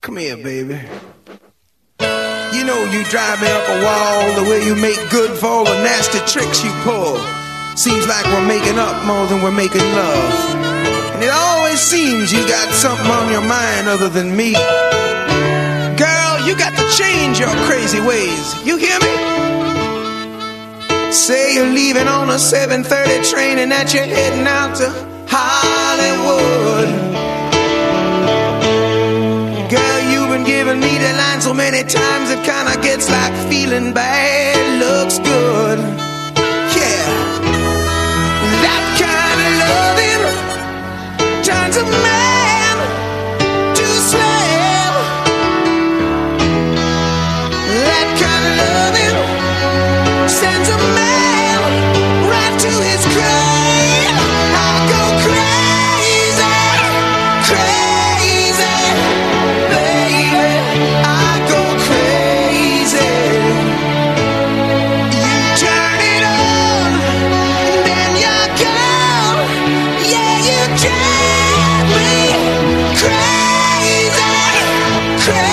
Come here, baby. You know you drive me up a wall, the way you make good for all the nasty tricks you pull. Seems like we're making up more than we're making love. And it always seems you got something on your mind other than me. Girl, you got to change your crazy ways. You hear me? Say you're leaving on a 7:30 train and that you're heading out to Hollywood. Girl, you've been giving me the line so many times it kinda gets like feeling bad looks good. Yeah, that kind of loving turns a man to a slave. That kind of loving sends a man right to his grave. I go crazy, crazy, baby. I go crazy. You turn it on, then you're gone. Yeah, you drive me crazy, crazy.